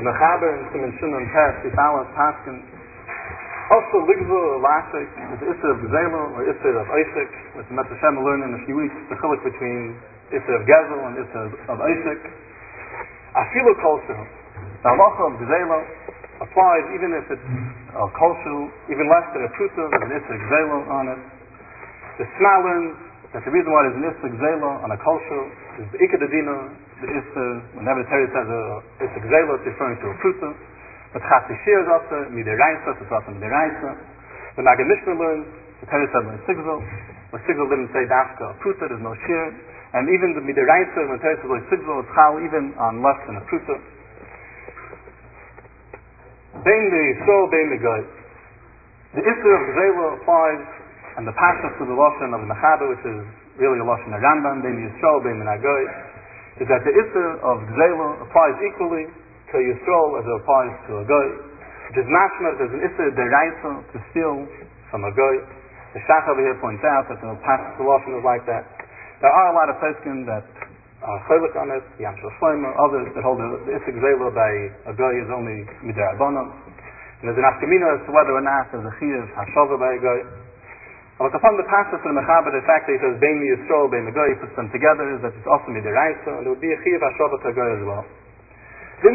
Mechaber and Siman Shin and Tess, he follows Paskin. Also, Ligvul or Lashik is the Isser of Gzela or Isser of Isaac, which the Metzah Shem will learn in a few weeks, the chilik between Isser of Gezel and Isser of Isaac. Afilu Kolshu, the halacha of Gzela applies even if it's Kolshu, even less than a Pruta, there's an Isser Gzela on it. The Sma learns that the reason why there's an Isser Gzela on a Kolshu is the Ikad Adina, the Isser, whenever the Torah says Isser Gzela, it's referring to a Pruta. But Chatzishir is also Midiraisa, it's also Midiraisa. The Maggid Mishnah learns, the Torah said when Sigzil, but Sigzil didn't say Dafka, Pruta, there's no Shir. And even the Midiraisa, when the Torah says when Sigzil, it's Chal even on less than a Pruta. Bein the Yisrael, Bein the Goy. The Isser of Gzela applies, and the Pashas to the Lashon of the Mechaber, which is really a Lashon of Rambam, Bein the Yisrael, Bein the Goy, is that the Isser of Gzela applies equally to Yisrael as it applies to a Goy, which is mashma, there's an Isser deraisa to steal from a Goy. The Shach over here points out that the Pashas to the Lashon is like that. There are a lot of poskim that are chaylik on it, Yam Shel Shlomo, others that hold the Isser Gzela by a Goy is only midirabanan. And there's an afkamina as to whether or not there's a chiyuv hashava by a Goy. But upon the Pashas to the Mechaber, the fact that he says Bein the Yisrael, Bein the Goy, he puts them together, is that it's also midiraisa, and there would be a chiyuv hashava to a Goy as well. But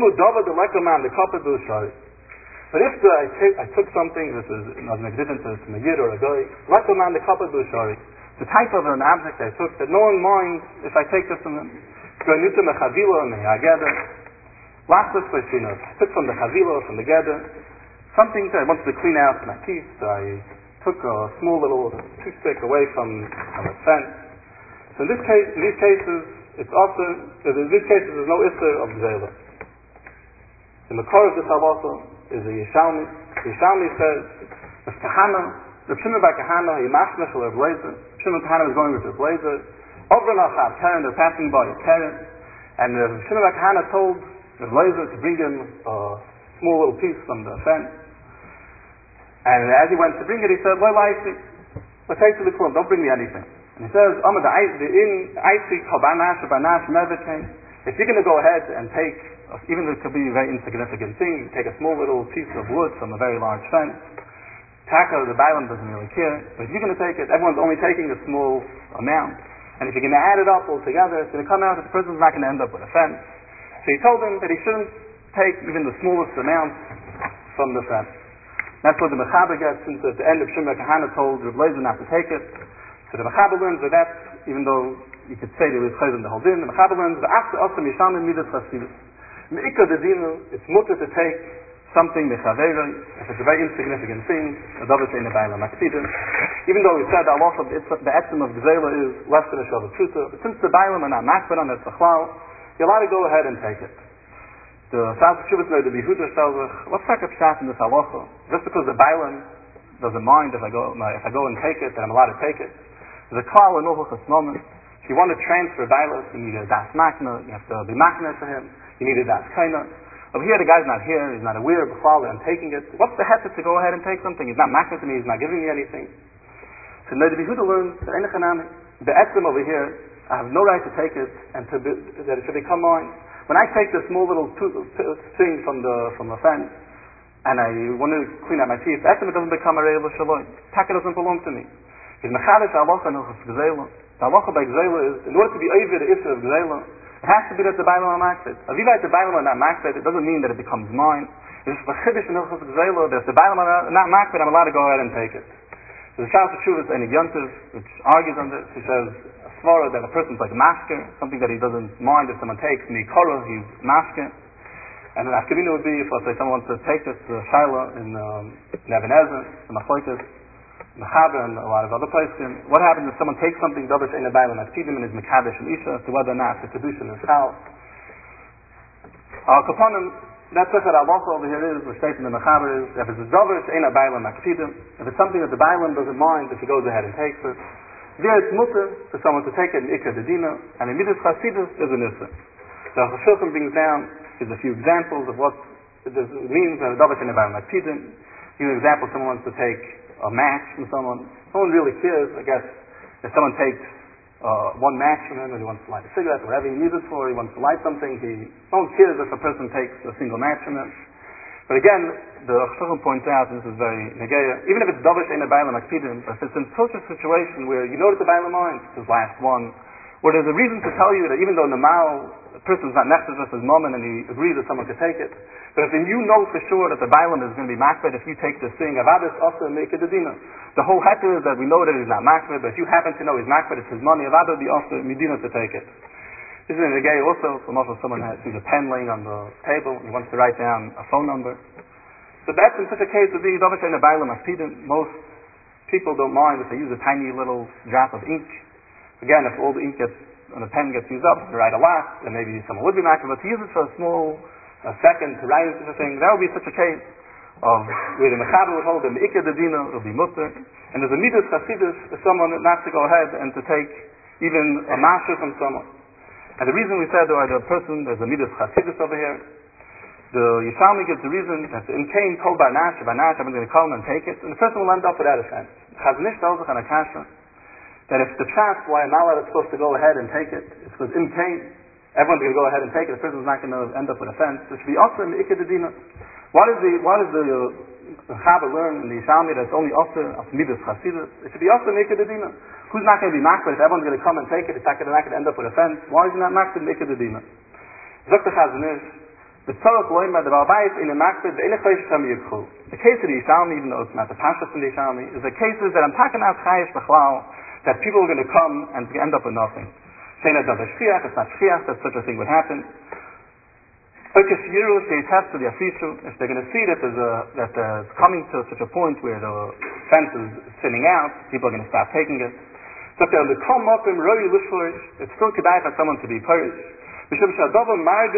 if I took something, this is an exhibit to a yid or a guy, lekoman the kapad b'shari, the type of an object I took that no one minds if I take this from him. Goynuta mechavila me'ageder, lachlis b'shinot. I took from the chavila, from the gather, something that I wanted to clean out my teeth. So I took a small little toothpick away from a fence. So in these cases, there's no isser of gzela. The Makor of this halacha is a Yishalmi. The Yishalmi says, if Kahana, the Shimon bar Kahana, he mashmech or Blazer, Shimon Kahana was going with his Blazer, over Nachat Karen, they're passing by a Karen, and Shimon bar Kahana told the Blazer to bring him a small little piece from the fence. And as he went to bring it, he said, Lo laisi, take to the klum, don't bring me anything. And he says, if you're going to go ahead and take, even though it could be a very insignificant thing, you take a small little piece of wood from a very large fence, Taka, the Bailam doesn't really care, but if you're going to take it, everyone's only taking a small amount, and if you're going to add it up all together, it's going to come out that the person's not going to end up with a fence. So he told him that he shouldn't take even the smallest amount from the fence. That's what the Mechaber gets, since at the end of Shimon Kahana told Reb Leizer not to take it. So the Mechaber learns that that's, even though you could say there was chayzim the whole din, the Mechaber learns that after also Mishamim Midas Chasidus. Me'ikah the dinu, it's mutter to take something mechavera, if it's a very insignificant thing, a davar she'ein b'ayla maktidim. Even though we said the halacha, the etzem of gzela is less than a shava pruta, but since the b'aylam are not makbid on it, you're allowed to go ahead and take it. The Sal Teshuvos know the Yehuda tells us, what's like a pshat in this halacha? Just because the b'aylam doesn't mind if I go and take it, that I'm allowed to take it. There's a klal in Ulchos Nomen. If you want to transfer b'aylam, you need a das makna, you have to be makna for him. You need a das kaina. Over here, the guy's not here. He's not aware of the that I'm taking it. What's the heter to go ahead and take something? He's not makna to me. He's not giving me anything. So the Yehuda learns that the etzem over here, I have no right to take it and that it should become mine. When I take this small little thing from the fence and I want to clean out my teeth, the etzem doesn't become a reil shalom. Taka doesn't belong to me. He's mechadish halacha nilchos gzela. The halacha by gzela is in order to be over the issue of gzela. It has to be that the Bailam are makbid. If you write the Bailam are not makbid, it doesn't mean that it becomes mine. It's just a chiddush in Hilchos Gzela that if the Bailam are not makbid, I'm allowed to go ahead and take it. So the Shal Teshuvos and Yontiv, which argues on this, he says a svara that a person's like masker, something that he doesn't mind if someone takes mikora, he's masker. And an afkamina would be if, let's say, someone wants to take this to Shaila in Even Ezer, the Machlokes, Mechaber and a lot of other places. What happens if someone takes something davar she'ein b'ayla maktidim and is mekadesh and isha as to whether or not the kedushin is chal? Kaponim, that's what halacha over here is. We're stating the Mechaber is if it's a davar she'ein b'ayla maktidim, if it's something that the b'aylam doesn't mind, if he goes ahead and takes it, there it's mutter for someone to take it in ikar dedina, and in midas chasidus is an issa. The Chashilchim brings down is a few examples of what it means that a davar she'ein b'ayla maktidim. Give an example: someone wants to take a match from someone. No one really cares, I guess, if someone takes one match from him, and he wants to light a cigarette, whatever he needs it for, he wants to light something, no one cares if a person takes a single match from him. But again, the Chacham points out, and this is very negeya, even if it's Dovish Ein Bailam Akpidim, if it's in such a situation where you know that the Bailam mind, his last one, where there's a reason to tell you that even though Namal, the person's not nefesh with his moment and he agrees that someone could take it, but if then you know for sure that the Bailam is going to be makbid if you take this thing, Avadis also make it a dina. The whole heter is that we know that he's not makbid, but if you happen to know he's makbid, it's his money, Avada would be also medina to take it. This is in the gay also, so most of someone sees a pen laying on the table and he wants to write down a phone number. So that's in such a case would be Dovish Ein Bailam Akpidim. Most people don't mind if they use a tiny little drop of ink. Again, if all the ink on the pen gets used up to write a lot, then maybe someone would be makbid, but to use it for a second to write such a thing, that would be such a case of where the Mechaber would hold the Me'ikah Dedina, it would be mutter, and there's a midas chasidus for someone not to go ahead and to take even a masha from someone. And the reason we said there's a midas chasidus over here, the Yishalmi gives the reason that in Cain told Barnash, I'm going to come and take it, and the person will end up without a offense. Chazanish tells us on a kasha that if the pshat why a malad is supposed to go ahead and take it, it's because in Cain, everyone's going to go ahead and take it, the person's not going to end up with a offense. It should be also in the Ikka Dedina. Why does the Chaber learn in the Yishalmi that it's only also of Midas Chasidus? It should be also in the Ikka Dedina. Who's not going to be makbid if everyone's going to come and take it? It's not going to end up with a offense. Why is he not makbid in the Ikka Dedina? Dr. Chazanish, the Tzorach Loimar, the Balbayis in a makbid, the Eilich Shem Yikhu. The case of the Yishalmi, even though it's not the Pashas in the Yishalmi, is the cases that I'm talking out Chayish Bechlal, that people are going to come and end up with nothing. Saying that it's not shchiach, that such a thing would happen. If they're going to see that it's coming to such a point where the fence is thinning out, people are going to start taking it. So if they're going to come up and it's still kedai for someone to be parish. This davar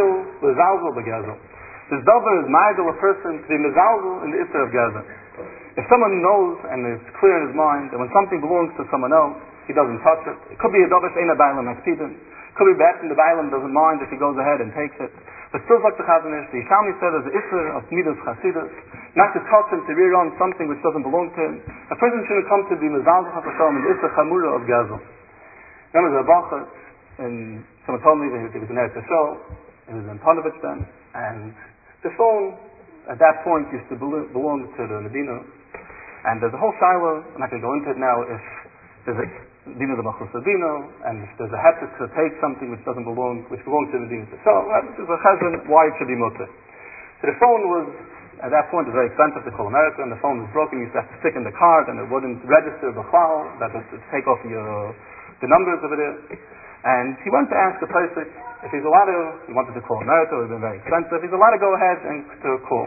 is margal a person to be mezalzel in the Isser of Gaza. If someone knows and it's clear in his mind that when something belongs to someone else, he doesn't touch it. It could be a Dovish Ein Bailam Akpidim. It could be bad and the Bailam doesn't mind if he goes ahead and takes it. But still like the Chazanish, the Yishalmi said as the Isser of Midas Chasidus, not to touch him, to rear on something which doesn't belong to him. A person shouldn't come to be Mezalzel HaShalom in the Isser Chamura of Gaza. Remember the Bacher, and someone told me that he was in Eretz Yisrael, he was in Panovich then, and the phone at that point used to belong to the Medina. And there's a whole shiloh, I'm not going to go into it now, if there's a Dina the Machus Dino, and if there's a heter to take something which belongs to the Medina. So there's a chazan why it should be mutter. So the phone was, at that point, it was very expensive to call America, and the phone was broken, you used to have to stick in the card, and it wouldn't register b'chlal, that was to take off the numbers over there. And he went to ask the person if he's allowed to, he wanted to call America, it would have been very expensive, he's allowed to go ahead and to call.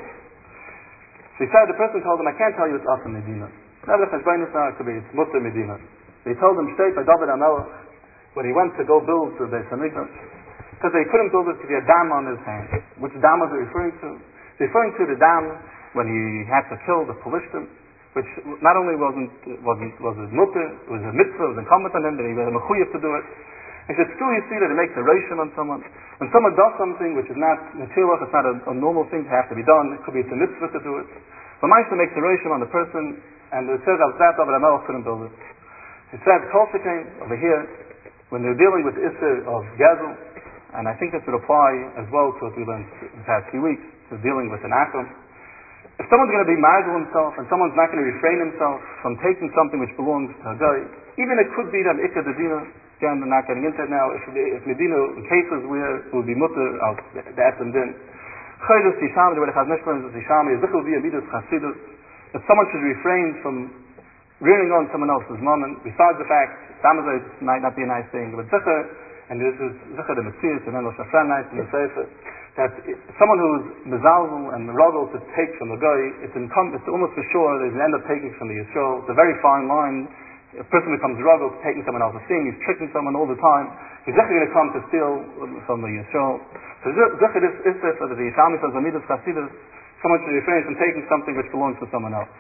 So he said, the person told him, I can't tell you it's Asa Medina. Never it could be it's Mutter Medina. They told him straight by David HaMelech when he went to go build the Beis Hamikdash, because they couldn't build it because he had dam on his hand. Which dam was he referring to? He's referring to the dam when he had to kill the Pelishtim, which not only was it mutter, it was a mitzvah, it was incumbent on him, that he was a mechuyev to do it. He said, still you see that it makes a reishim on someone. When someone does something which is not material, it's not a normal thing to have to be done, it could be it's a mitzvah to do it. But Maisa makes a reishim on the person, and it says that David HaMelech couldn't build it. It said, Kolsa came over here, when they're dealing with the Isser of Gazel, and I think this would apply as well to what we learned in the past few weeks, to dealing with an atom. If someone's going to be margal himself, and someone's not going to refrain himself from taking something which belongs to a guy, even it could be that Ikka Dedina, again, we're not getting into it now, if Medina, in cases where it would be mutter of the Etzem Din, Chaydos Yishami, the way the Chazanish learns is Yishami, is Zichel Via Midas Chasidus, if someone should refrain from rearing on someone else's moment, besides the fact, Samazay might not be a nice thing, but Zichel, and this is Zichel the Metzias, and then Shafran nights in the Sefer, that someone who's mezalzel and meragel to take from the guy, it's almost for sure that he's going to end up taking from the Yisrael. It's a very fine line. A person becomes meragel to taking someone else's thing, he's tricking someone all the time. He's definitely going to come to steal from the Yisrael. So Zichel is for the Yishami says, Amidas Chasidus, someone should refrain from taking something which belongs to someone else.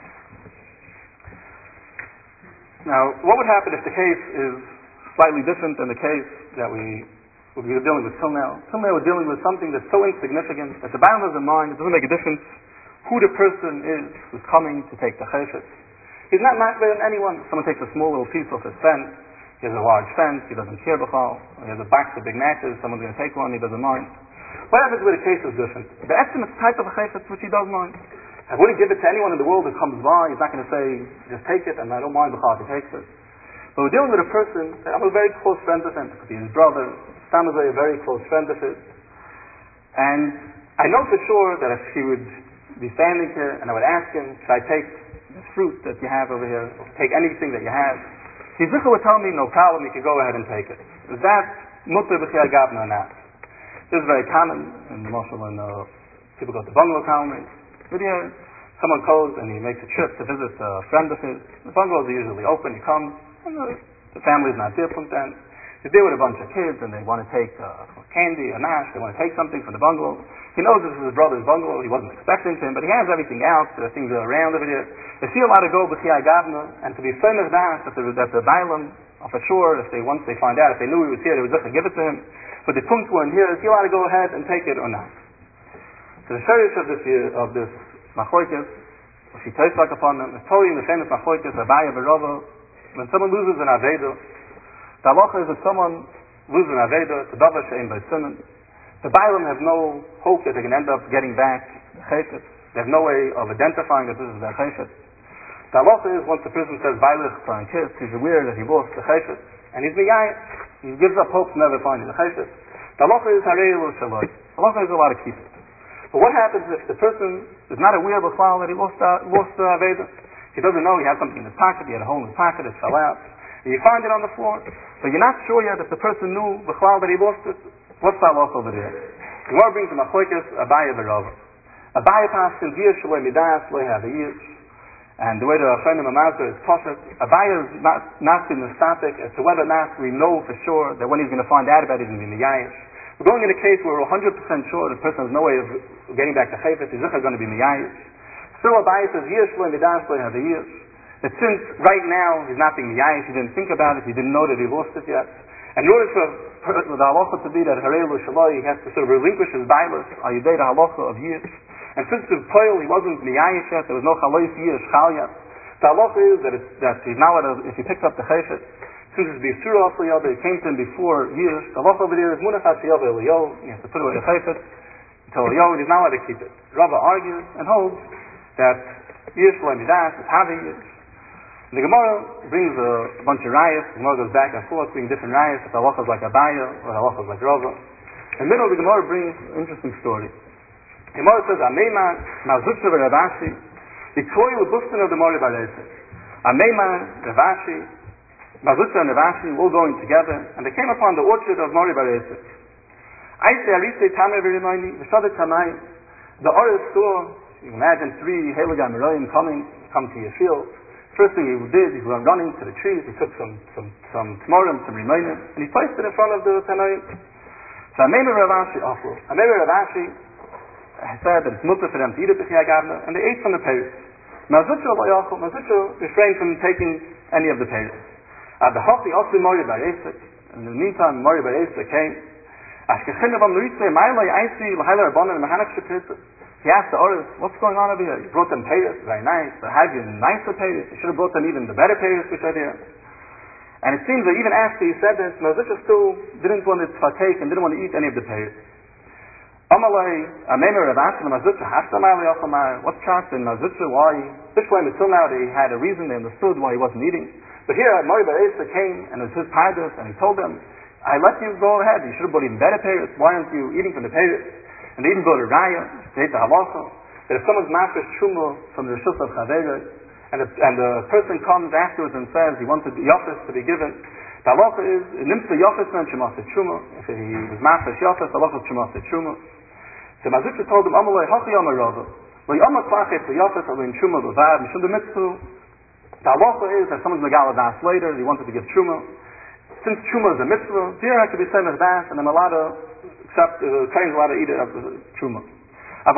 Now, what would happen if the case is slightly different than the case that we were dealing with till now? Till now we're dealing with something that's so insignificant that the Baal doesn't mind, it doesn't make a difference who the person is who's coming to take the chayfetz. He's not makbid on anyone. Someone takes a small little piece off his fence. He has a large fence, he doesn't care b'chal. He has a box of big matches, someone's going to take one, he doesn't mind. What happens with a case is different. The estimate type of a chayfetz which he does mind. I wouldn't give it to anyone in the world that comes by. He's not going to say, just take it, and I don't mind b'chal if he takes it. But we're dealing with a person, I'm a very close friend of him, because he's his brother, Sam is a very close friend of his. And I know for sure that if he would be standing here and I would ask him, should I take this fruit that you have over here, or take anything that you have, his zichur would tell me, no problem, you can go ahead and take it. Is that mutter b'chiyah gavna or not? This is very common in the Moshel when people go to bungalow colonies. But here, someone goes and he makes a trip to visit a friend of his. The bungalows are usually open, he comes, and the family's not different then. He's there with a bunch of kids and they want to take candy or nash, they want to take something from the bungalow. He knows this is his brother's bungalow, he wasn't expecting him, but he has everything out, there are things around over here. If he allowed to go b'chiyah gavna and to be famous that the bailam, for sure, once they find out, if they knew he was here, they would just give it to him. But the punkt were in here, is he allowed to go ahead and take it or not? So the sherish of this machlokes, if he takes like upon them, is totally in the famous machlokes, Abaye v'Rava, when someone loses an aveda, the halacha is if someone loses an aveda, it's a davar she'ein by sinnen. The bailam have no hope that they can end up getting back the chayfetz. They have no way of identifying that this is their chayfetz. The halacha is once the person says vailich for a kiss, he's aware that he lost the chayfetz, and he's miyayit. He gives up hope of never finding the chayfetz. The halacha is harei lo shaloi. The halacha is allowed to keep it. But what happens if the person is not aware b'chlal that he lost the aveda? He doesn't know he had something in his pocket, he had a hole in his pocket, it fell out. And you find it on the floor, but you're not sure yet if the person knew b'chlal that he lost it. What's that loss over there? The Gemara brings the machlokes Abaye v'Rava. Abaye paskins yish shaloi midas lo have a yish. And the way the Achronim Amazda is poshet, Abaye is not in the static as to whether or not we know for sure that when he's going to find out about it, he's going to be miyayish. We're going in a case where we're 100% sure the person has no way of getting back to chayfetz, he's going to be miyayish. Still Abaye says yish shaloi midas lo have a yish. That since right now he's not being miyayish, he didn't think about it, he didn't know that he lost it yet. And in order for the halacha to be that harei lo shaloi, he has to sort of relinquish his bailus, al yidei the halacha of yish. And since the poil he wasn't miyayish yet, there was no chalois yish chal yet. The halacha is that he's now if he picks up the chayfetz, since it's b'yisur also yada, it came to him before yish. The halacha over there is munachat sheyava eliyo. He has to put away the chayfetz until eliyo, and he's not allowed to keep it. Rava argues and holds that yish lo midas is having yish. The Gemara brings a bunch of rayas. The Gemara goes back and forth, bringing different rayas. If the halacha is like Abaye, or the halacha is like Rava. In the middle, the Gemara brings an interesting story. The Gemara says, Ameiman, Mazutra v'Ravashi, Ikoi l'bustin of the Mori Baresik. Ameiman, Ravashi, Mazutra and Ravashi were all going together, and they came upon the orchard of Mori Baresik. Aise Arise Tamei v'Rimoini, V'shadet Tamayim. The Orez saw, you can imagine 3 Heilige Amoraim come to your field. First thing he did, he went running to the trees, he took some tmorim, some rimonim, and he placed it in front of the Tanaim. So Ameiman Ravashi offered. Ameiman Ravashi said that it's mutter for them to eat it b'chiyah gavna, and they ate from the peiros. Mazutra refrained from taking any of the peiros. The Hachi also Mori Baresik. In the meantime, Mori Baresik came. Ashkechinav am Nuritze Mailai Aisi L'Hailar Rabbanan Mechanak Shepirta. He asked the Orez, what's going on over here? You brought them peiros, very nice. So have you nicer peiros? You should have brought them even the better peiros which are here. And it seems that even after he said this, Mazutra still didn't want to partake and didn't want to eat any of the peiros. Amalei, Ameiman Ravashi, Mazutra, Hashtamayli Ochamar. What's pshat in Mazutra? Why? This way, until now, they had a reason, they understood why he wasn't eating. But here, Mori Baresik came, and it was his pardos, and he told them, I let you go ahead. You should have brought even better peiros. Why aren't you eating from the peiros? And they even brought a raya, they ate the halacha, that if someone's mafresh truma from the rishus of chaveres, and the person comes afterwards and says he wanted the yafis to be given, the halacha is, nimtza yafis men shemasa truma. If he was mafresh yafis, the halacha shemasa truma. So Mazutra told him, Amalei hachi amarava, lo yamak fachet lo yafis alo in truma levad, mishum the mitzvah. The halacha is that someone's megaladas later, he wanted to give truma. Since truma is a mitzvah, here I could be saying das, and I'm allowed to except Kain's allowed to eat it of the truma. Over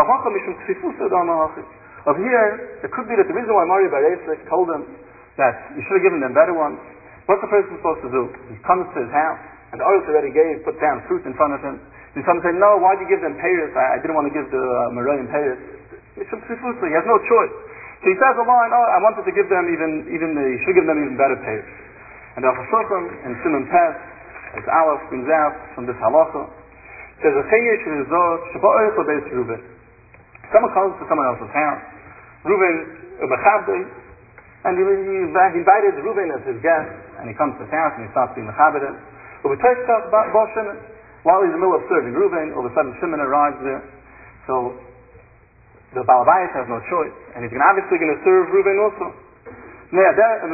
here, it could be that the reason why Mori Baresik told him that you should have given them better ones. What's the person supposed to do? He comes to his house, and the Orez already put down fruit in front of him. He comes and says, no, why'd you give them peiros? I didn't want to give the Moroim peiros. He has no choice. So he says a line, I wanted to give them you should give them even better peiros. And the Chashukam in Simon Pes, as Aleph brings out from this halacha, says a Chayish Rizor Shabbat Oichel Beis Reuven. Someone comes to someone else's house, Reuven Ubechabdei, and he invited Reuven as his guest, and he comes to his house and he starts being Mechabed. Ubetoshkach Bo Shimon. While he's in the middle of serving Reuven, all of a sudden Shimon arrives there. So the Baal Bayis has no choice, and he's obviously going to serve Reuven also. The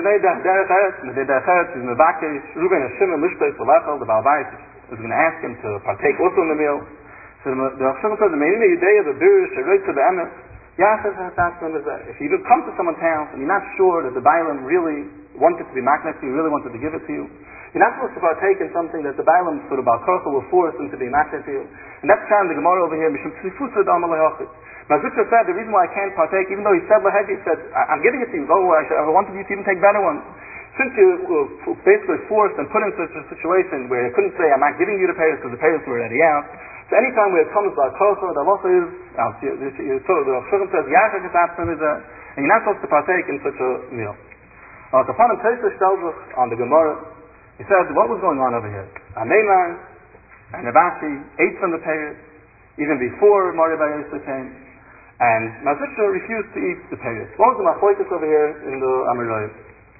Baal Bayis is going to ask him to partake also in the meal. So the Chashukam says, if you come to someone's house and you're not sure that the Bailam really wanted to be magnet to you, really wanted to give it to you, you're not supposed to partake in something that the Bailam sort of Balkocha will force him to be magnet to you. And that's kind of the Gemara over here. Mazukra said the reason why I can't partake, even though he said Lahegi, he said, I'm giving it to you, go, I wanted you to even take better ones. Since you were basically forced and put in such a situation where you couldn't say, I'm not giving you the payers because the payers were already out. So anytime where it comes by Kocha, the halacha is, so the Chashukam says, and you're not supposed to partake in such a meal. Upon him, Tosfos tells on the Gemara, he said, what was going on over here? Ameimar and Rabashi ate from the payers even before Mari Bar Yosef came, and Mazusha refused to eat the payers. What was the machlokes over here in the Amoraim?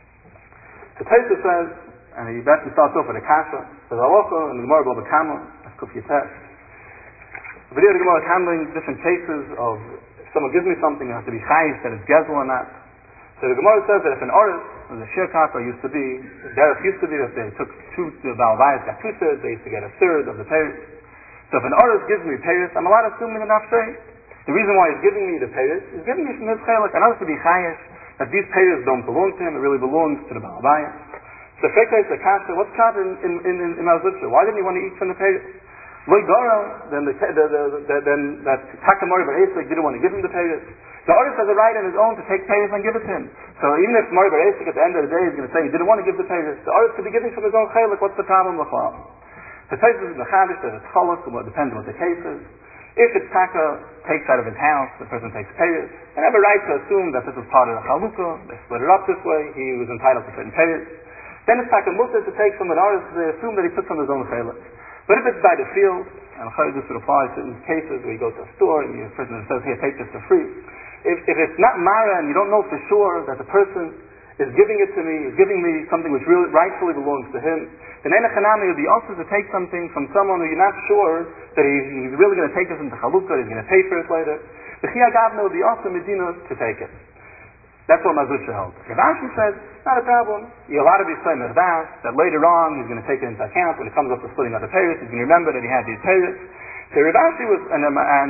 So Tosfos says, and he basically starts off with a kasha, says halacha in the Gemara Bava Kama, that's Kuf Yiteh. The video of the Gemara is handling different cases of if someone gives me something, it has to be chayiv, that it's gezel or not. So the Gemara says that if an oris, as a shirkaka used to be, derech used to be that they took the Baal Bayis got 2/3, they used to get 1/3 of the payers. So if an oris gives me payers, I'm allowed to assume in the nafshay. The reason why he's giving me the payers, he's giving me from his chelik. I know to be chayiv that these payers don't belong to him; it really belongs to the Baal Bayis. So Fekais the kasha, what's caught in Mazusha? Why didn't he want to eat from the payers? Loigara, then that Takamori Bar Esek didn't want to give him the payers. The oris has a right on his own to take payers and give it to him. So even if Mori Bar Esek at the end of the day is going to say he didn't want to give the payers, the oris could be giving from his own chelik. What's the problem with that? The Tosfos is mechadish that it's cholus, it depends on what the case is. If it's taka takes out of his house, the person takes payers, and have a right to assume that this is part of the chalukah, they split it up this way, he was entitled to certain payers. Then it's taka mutter to take from an oris, they assume that he took from his own chelik. But if it's by the field, and this would apply to certain cases where you go to a store and the person says, here, take this for free. If it's not Mara and you don't know for sure that the person is giving it to me, is giving me something which really rightfully belongs to him, then Enechanami would be also to take something from someone who you're not sure that he's really going to take this into Chalukah, he's going to pay for it later. The Chiyagavna would be also Medina to take it. That's what Mazusha held. Rabashi says, not a problem. You're allowed to be saying that later on he's going to take it into account when it comes up to splitting up the payers, he's going to remember that he had these payers. So Rabashi was, and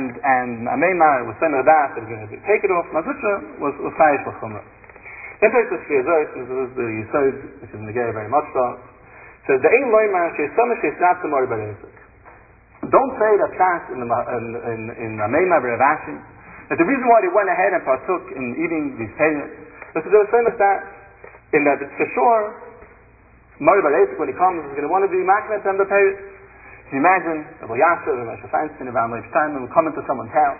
Ameimar was saying that he's going to take it off. Mazusha was chayish l'chumrah. Then Tosfos Shviazos, this is the Yisod, which is in the Geir very much so, says the ein loymar she'esama she'esnat to Mori Bar Yosef. Don't say that Shas in Ameimar Rabashi that the reason why they went ahead and partook in eating these payers is because they were saying that in that it's for sure Mori Bar Yosef when he comes is going to want to be maknet and the payers. Can you imagine Rabbi Yasser and Moshe Feinstein around Leif Steinman would come into someone's house,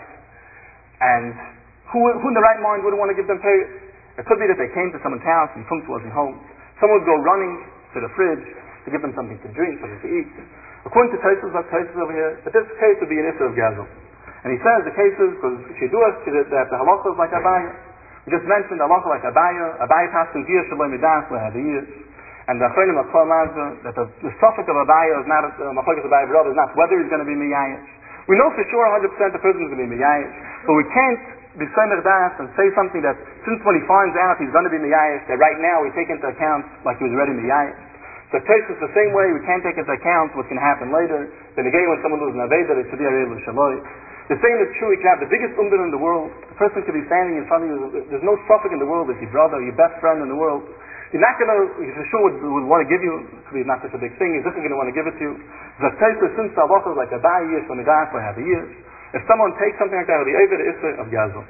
and who in the right mind wouldn't want to give them payers? It could be that they came to someone's house and Funks wasn't home. Someone would go running to the fridge to give them something to drink, something to eat. According to Tosfos over here, that this case would be an issue of Gazel. And he says the cases, because Shiduas, that the halacha is like Abaya. We just mentioned the halacha like Abaya. Abaya passed in Giyah Shalom Midas, where the years. And the Achronim of Kol Mazda, that the suffix of Abaya is not, Machlokes Abaya B'Rov is not whether he's going to be Miyayish. We know for sure 100% the person is going to be Miyayish, but we can't be Somer Das and say something that since when he finds out he's going to be Miyayish, that right now we take into account like he was already Miyayish. So Tosfos the same way we can't take into account what's going to happen later. Then again, when someone loses an Aveda, it should be Arei L'Shaloi. The same is true. You can have the biggest umbir in the world. The person could be standing in front of you. There's no suffix in the world. It's your brother, your best friend in the world. You're not going to, you for sure would want to give you, it could be not such a big thing, he's just going to want to give it to you. The Tosfos, since the halacha is like a Bai years from the guy for have a year, if someone takes something like that, it'll be over the Issa of Gazel.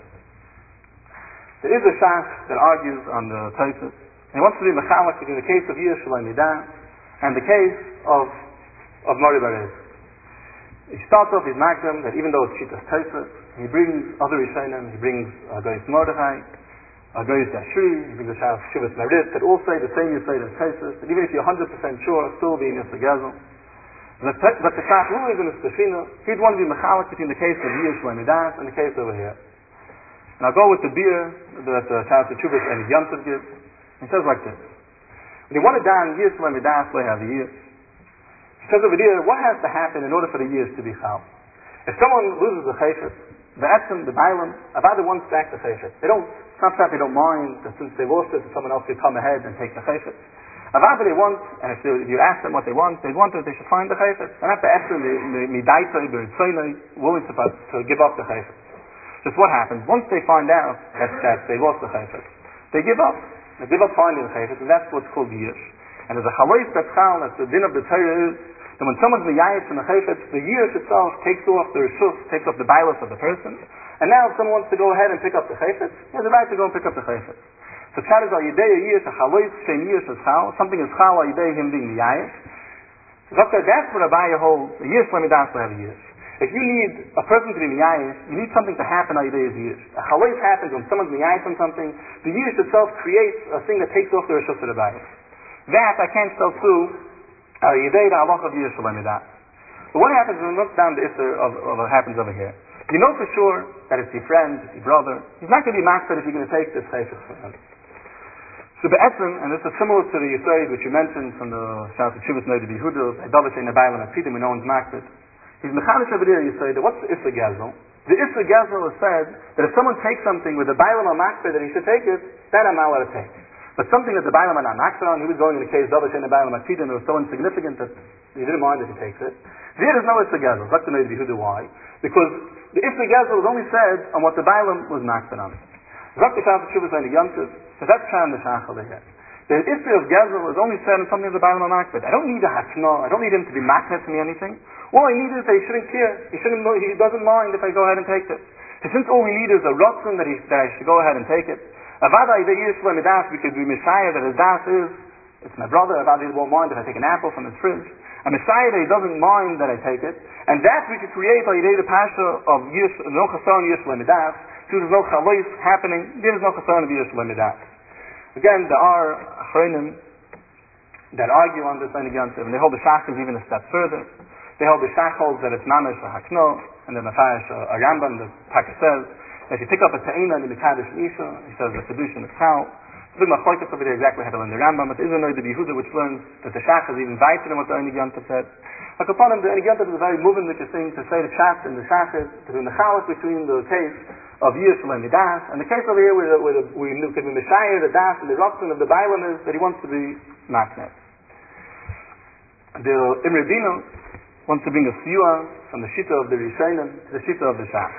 There is a Shach that argues on the Tosfos, and he wants to be mechalek between the case of Yir Shalom Midah and the case of Mori Bar Yosef. He starts off his magdam that even though it's Shitas Tosfos, he brings other Rishonim, he brings Goyis Mordechai, Goyis Yashri, he brings the Shas Shuvas Merit, that all say the same Yisrael as Tesis, that even if you're 100% sure, still be in Yisrael Gezel. But the Shach Ruiz in the Stefina, he'd want to be mechalik between the case of Yir Shloimidas and the case over here. And I'll go with the beer that the Shas Shuvas and Yontiv gives. He says like this. When you want to die in Yir Shloimidas, they have the years. He says over here, what has to happen in order for the years to be chal? If someone loses the chayfet, the etzem, the bailam, about the one stack the chayfet. It's not that they don't mind that since they lost it, someone else could come ahead and take the chayfet. About they want, and if you ask them what they want that they should find the chayfet. And not the etzem, the midaitay, the ritzaynay, willing to give up the chayfet. Just what happens, once they find out that they lost the chayfet, they give up. They give up finding the chayfet, and that's what's called yish. And as a chalais that's chal, that's the din of the Torah is, that when someone's miyayish from the chayfet, the yish itself takes off the rishus, takes off the bailus of the person. And now if someone wants to go ahead and pick up the chayfet, he has the right to go and pick up the chayfet. So Chad is al yidei yish, a chalais, shem yish is chal, something is chal al yidei him being miyayish. So that's what Abaya holds, a yish lemidas will have a yish. If you need a person to be miyayish, you need something to happen al yidei yish. A chalais happens when someone's miyayish on something, the yish itself creates a thing that takes off the rishus of the Abaya. That I can't sell through al yidei the halach of yish lemidas. But what happens when we look down the issue of what happens over here? You know for sure that it's your friend, it's your brother. He's not going to be master if you're going to take this chayfet from him. So be'etzim, and this is similar to the Yisrael which you mentioned from the Shas Shuvas Noda B'Yehuda, Davish in the Bailam at Pidim, when no one's master. He's mechanish over there, you say, that what's the Issa Gezel? The Issa Gezel is said that if someone takes something with the Bailam or Makbid that he should take it, that I'm not allowed to take. But something that the Bailam are not Makbid on, he was going in the case Davish in the Bailam at Pidim, it was so insignificant that he didn't mind if he takes it. There is no Issa Gezel. Dr. Noda B'Yehuda, why? Because the Issa Gezel was only said on what the Bailam was Makbid on. Dr. Shas Shuvas and the Yontiv, so that's Shan the Shach over here. The issue of Gezel is only said in something of the Bailam Makbid. I don't need a Hakna, I don't need him to be makbid to me anything. All I need is that he shouldn't care. He doesn't mind if I go ahead and take it. So since all we need is a rotzen that I should go ahead and take it. Avada Yidei Yish Lemidas, we could be Messiah that his das is, it's my brother, Avada he won't mind if I take an apple from his fridge. A Messiah that he doesn't mind that I take it. And that we could create by Yidei the Pasha of Yish, no Chasaron Yish Lemidas, so there's no Chalais happening, there is no Chasaron of Yish Lemidas. Again, there are Achronim that argue on this and they hold the Shach is even a step further. They hold the Shach holds that it's Mamish or Hakno, and the Mefarish a Rambam, the Taka says, that if you pick up a Ta'ina in the Mekadosh Isha, he says the solution is Chal. The big Machlokes over there exactly how to learn the Rambam, but there is a Noda B'Yehuda which learns that the Shach is even weiter than what the Einig Yontif said. Like upon him, the Einig Yontif is a very moving which is saying to say the Pshat and the Shach is between the Chalak between the case of Yish Lemidas, and the case over here where we could be Messiah, the Das, and the Ratzon of the Bailam is that he wants to be Maknet. The Imre Bino wants to bring a siyua from the Shita of the Rishonim to the Shita of the Shach.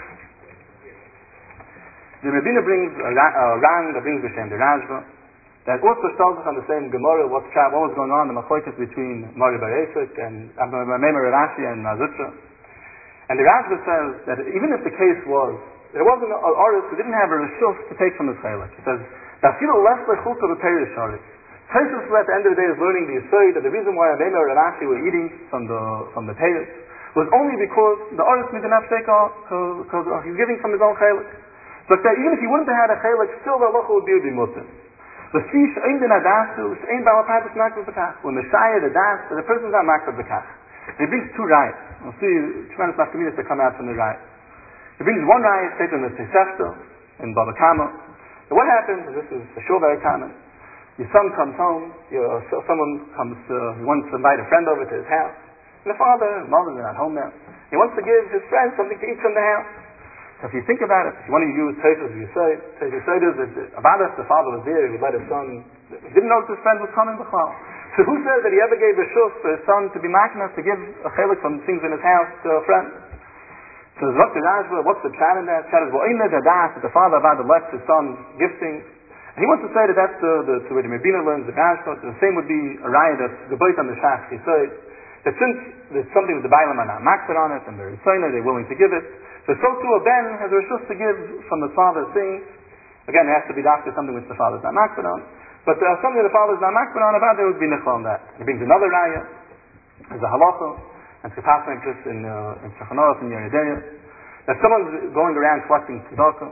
The Rebbeinu brings a Ran that brings B'Shem the Rashba that also starts on the same Gemara what was going on, the machlokes between Mari Bar Efik and Meimer Rashi and Mazutra. And the Rashba says that even if the case was there wasn't an artist who didn't have a reshus to take from his chaylik. He says that feel less like chutz of the Torah shari. Tosfos at the end of the day is learning the Yisrael that the reason why Meimer and Rashi were eating from the Torah was only because the artist didn't have shekah because he's giving from his own chaylik. But that even if he wouldn't have had a chaylik, still the halacha would be mutter. The fish ain't in adasu, ain't balapatis makbid bekach. When Messiah the das, the person's not makbid bekach. He brings two rayos. We'll see tremendous nafkaminas that come out from the rayos. He brings one raya, stated in the Tosefta in Baba Kama. So what happens? This is for sure very common. Your son comes home. Someone comes. He wants to invite a friend over to his house, and the father and mother are not home now. He wants to give his friend something to eat from the house. So if you think about it, if you want to use Tosfos as you say is that about if the father was there, he would let his son. He didn't know that his friend was coming b'chal. So who says that he ever gave a shus for his son to be maknas to give a chelik from things in his house to a friend? So what's the pshat in that? Pshat is that the father left his son gifting. And he wants to say that that's the way the Mebina learns the Rashba. The same would be a raya that's gebait on the Shach. He says that since there's something with the Bailam are not makbid on it and they're they're willing to give it. So too a ben has a reshus to give from the father's things. Again, it has to be after something which the father's not makbid on. But something the father's not makbid on about, there would be nichol on that. He brings another raya as a halacha, and it's passing interest in Shulchan Aruch and Yeridea, that someone's going around collecting tzedakah,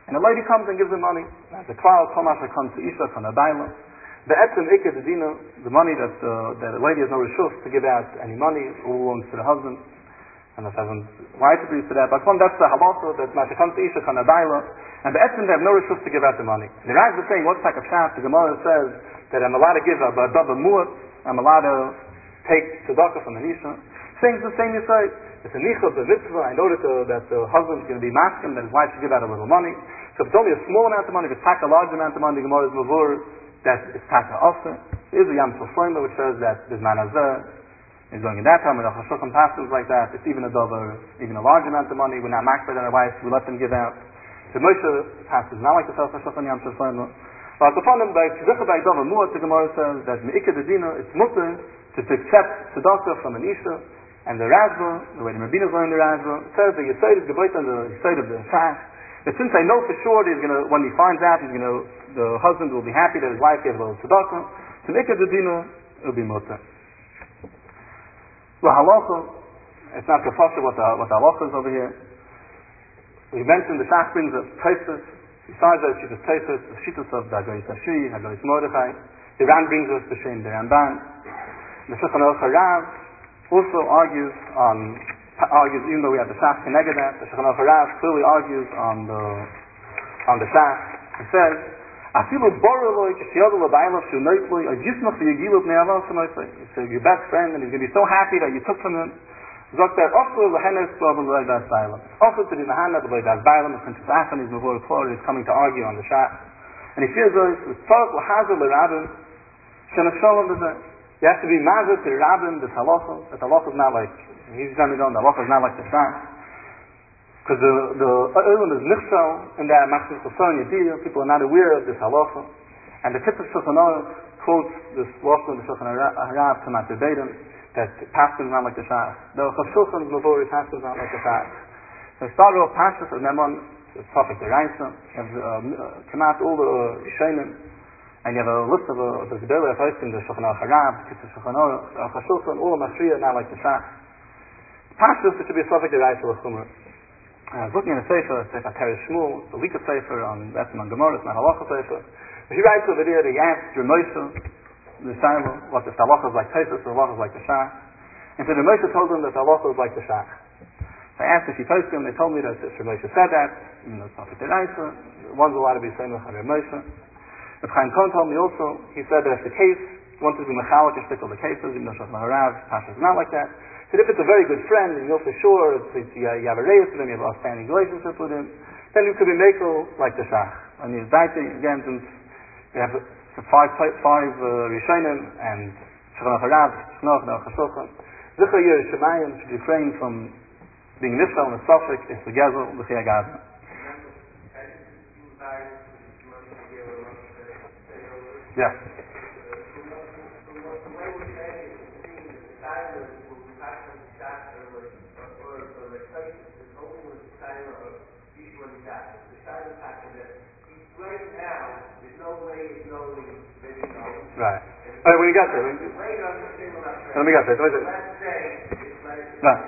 And a lady comes and gives him money. As a klal, kol masher comes to Isha from a baila. The etzem ikke the dina, the money that a lady has no reshus to give out any money, all belongs to the husband. And if everyone's right agrees to that, but that's the halacha that masher comes to Isha from a baila, and the etzem they have no reshus to give out the money. And the Raz is saying, what type of shaf? The Gemara says that I'm allowed to give a double mu'at, I'm allowed to take tzedakah from the Isha. Saying the same you say. It's a nichah, the mitzvah, in order that the husband's going to be masking, that his wife should give out a little money. So if it's only a small amount of money, if it's a large amount of money, the Gemara is mavur, that it's taka also. There is a Yam Shulfloima which says that this man is going in that time, or the Chashukam passes like that. It's even a large amount of money. We're not maxed on our wives, we let them give out. So Moshe passes not like the Chashukam Yam Shulfloima. But upon him, by Tzidukah by Dover Mu'at, the Gemara says that Me'ikah the Dina, it's mutter to accept tzedakah from an Isha. And the Rashba, the way the Rabbinos learn the Rashba, says that Yesod is gebait on the Yesod of the Shach. That since I know for sure that when he finds out, the husband will be happy that his wife gave a little tzedakah. To make it the dina, it will be mutter. The halacha, it's not kafasha what the halacha is over here. We mentioned the Shach brings up Tosfos. Besides that, she's a Tosfos, the Shittus of the Hagoyis Hashi, Hagoyis Mordechai. The Ran brings us the Shem, the Ramban. The Shulchan Aruch HaRav also argues, even though we have the Shach Keneged that, the Shulchan Aruch HaRav clearly argues on the Shach. It says, "Afilu boroloi k'shiyadu l'baylav shu noitloi yismach v'yigilot ne'avav s'noitloi." So your best friend, and he's going to be so happy that you took from him. Zok that also l'henes b'loy das bailam. Also to be mahana b'loy das bailam. The Princess Afan is before Klor is coming to argue on the Shach, and he fears those with tzarek l'hazer l'rabim shenachsholem b'zeh. You have to be mazur to the rabbin, this halacha, that the halacha is not like, he's telling me the halacha is not like the Shach. Because the Olam is nichshal, in that machzis l'son yediyah, people are not aware of this halacha. And the Kitzur Shulchan Aruch quotes this lashon in the Shulchan HaRav to Matzabedim, that pastor is not like the Shach. The Chashulchan is mavori, pastor is not like the Shach. So I started off pashas of Memon, it's Tafik the Reisa, you have come out all the Rishonim, and you have a list of the Gedolei HaPoskim, the Shulchan Aruch HaRav, Kitzur Shulchan Aruch, Chashulchan, all the Mashriya, not like the Shach. Pashas, it should be a Tafik the Reisa l'chumrah. I was looking at a Sefer Teres Shmuel, the Lika Sefer on Etzem on Gemara, it's not a Halacha Sefer. But he writes over there that he asked Ramosha, the Shaila, what if the Halacha is like Tosfos, the Halacha is like the Shach. And so Ramosha told him that the Halacha is like the Shach. So I asked if he posted him, they told me that if Ramosha said that, even though it's not the Deraisa, one's allowed to be saying on Ramosha. If Chaim Cohen told me also, he said that if the case wanted to be mechalik and stick all the cases, even though Shulchan HaRav, Pasha is not like that. So if it's a very good friend, and you know for sure you have a reis with him, you have an outstanding relationship with him, then you could be makel like the Shach. And he's daiti, again, since we have five Rishonim, and Shulchan HaRav, Shulchan Aruch HaShulchan, Zichar Yer Shemayim should refrain from being nifshal and a suffix, it's the gezel, the chiyagad. Yeah. Right. All right, when you got there. Let me get there. Right.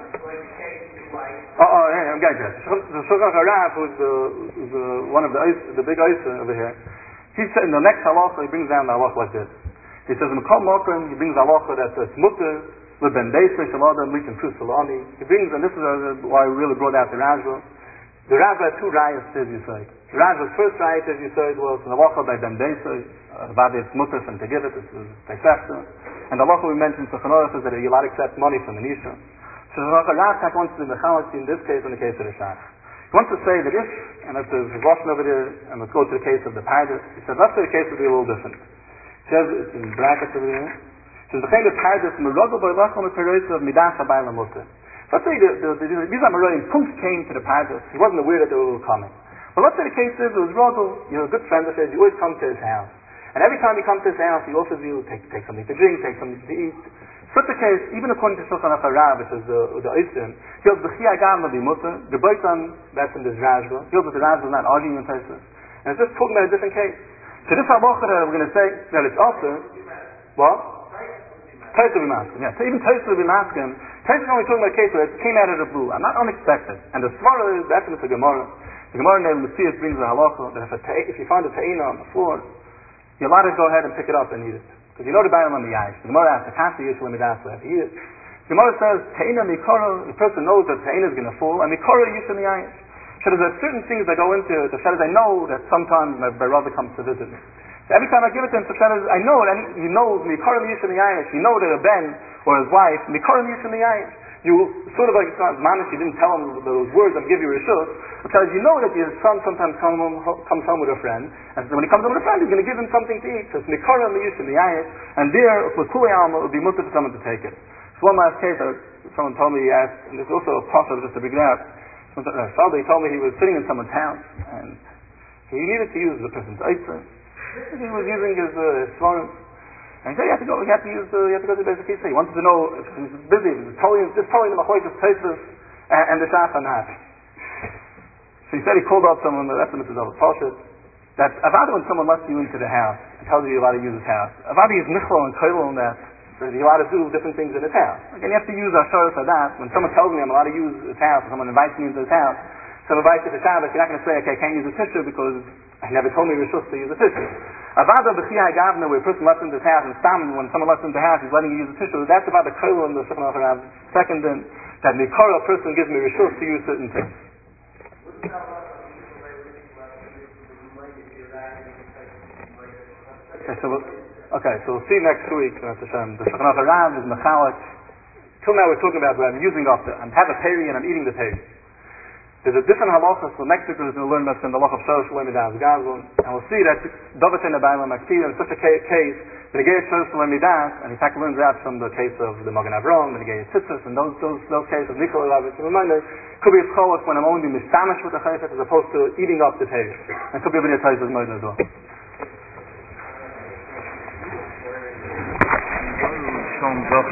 Hey, I'm getting there. The Shulchan HaRav, who's one of the big Oisa over here, he said in the next halacha, he brings down the halacha like this. He says, in Kol Mokum, he brings the halacha that it's mutter, l'ben beiser shaladam, litin trus salani. He brings, and this is why we really brought out the Rashba. The Rashba had two rayas, as you say. The Rashba's first raya, as you said, was the halacha by ben beiser, about it's mutter from to give it, it's accepted. And the halacha we mentioned, Shulchan Aruch, is that you're allowed to accept money from an Isha. So the Rav wants to be mechalik in this case and the case of the Shach. He wants to say that if, and if there's a Russian over there, and let's go to the case of the Pardes, he said, let's say the case would be a little different. He says, it's in brackets over there, he says, the case of Pardes, Merogel by Lachon of Peroisa of Midas Abayla Mutter. Let's say these Amoraim Punks came to the Pardes, he wasn't aware that they were coming. But let's say the case is, it was Rogel, you're a good friend of his, you always come to his house. And every time you come to his house, he offers you, take something to drink, take something to eat. Such a case, even according to Shulchan HaRav, which is the Oisim, he holds the Chiyagam of the Mutter, the Beitan, that's in this Rashba, he holds that the Rashba is not arguing in Tosfos, and it's just talking about a different case. So this halacha that we're going to say, that it's also, what? Tosfos will be masking, yeah. So even Tosfos will be masking. Tosfos is only talking about a case where it came out of the blue, and not unexpected. And the Svara is, that's in the Gemara, The Gemara in Lucius brings the halacha that if you find a ta'ina on the floor, you're allowed to go ahead and pick it up and eat it. Because you know the Bailam on the Yash. The Gemara asks, Akasa Yish Lemidas, we have to eat it. The Gemara says, ta'ina mikara, the person knows that ta'ina is going to fall, and mikara Yish Lemidas. So there's certain things that go into it. The Shad is, I know that sometimes my brother comes to visit me. So every time I give it to him, the Shad is, I know it, and he knows mikara Yish Lemidas. You know that a Ben or his wife, mikara Yish Lemidas. You sort of like manish, you didn't tell him those words, I'm give you rishus, because you know that your son sometimes comes home with a friend, and when he comes home with a friend, he's going to give him something to eat. So it's mikara miyush miyayish, and there, for kuli alma, it would be mutter for someone to take it. So one last case, someone told me, he asked, and there's also a pasuk just to bring it up. He told me he was sitting in someone's house, and he needed to use the person's eitzah. He was using his svarim. And he said, you have to go to the basic Kisa. He wanted to know if he was busy, if he was just telling them Ahoykas, Tosfos, and the Shaf are not. So he said he called out someone, that's the mitzvah of Pashat, that Avada, when someone lets you into the house and tells you you're allowed to use his house, Avada is Nichlo and Koilo in that you're allowed to do different things in his house. Again, you have to use Ashar for that. When someone tells me I'm allowed to use his house, or someone invites me into his house, someone invites you to Shabbat, you're not going to say, okay, I can't use the tissue because he never told me Rishus to use the tissue. Avada b'chiyah gavna, where a person lets into his house, and Stam, when someone lets into the house, he's letting you use the tissue. That's about the koil in the Shulchan Aruch Harav. Second, then, that mikara, a person gives me rishus to use certain things. Okay, so we'll see next week. The Shulchan Aruch Harav is mechalik. Till now we're talking about where I'm using up I have a peri and I'm eating the peri. There's a different halacha, so next week we're going to learn about the halacha of Shorosh Lemidas Gazon, and we'll see that David in the Bailam Aktiv, in such a case, when he gave Shorosh Lemidas, and he learns out from the case of the Magen Avram, and he gave Tzitzis, and those cases, Nikol Ravitch, and reminder, could be a cholak when I'm only mistamish with the chayfet as opposed to eating up the peri. And could be a bit of ties with Moed as well.